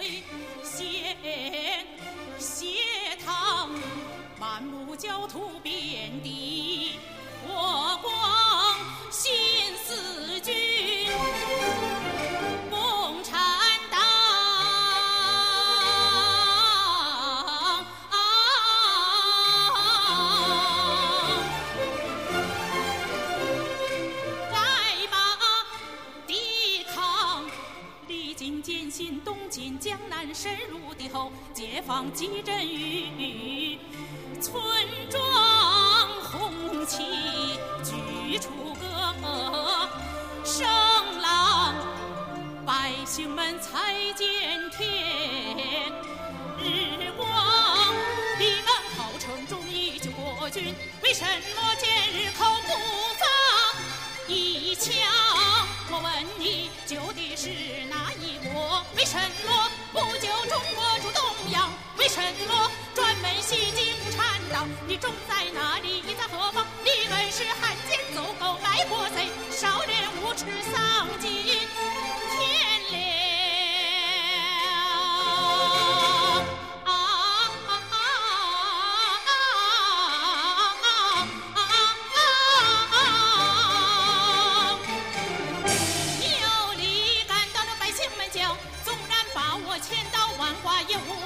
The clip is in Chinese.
血淌，满目焦土遍地火光，新四军共产党来吧，抵抗！历经艰辛，东进江南，深入敌后，解放集镇于村庄，红旗举出个声浪，百姓们才见天日光。你们号称忠义救国军，为什么今日口不发一枪？我问你，救的是哪一国？为什么不救中国主东洋？为什么专门袭击共产党？你种在哪里？你在何方？你们是汉奸走狗卖国贼，少年无耻丧尽天良！有理赶到了百姓们讲，纵然把我千刀万剐也无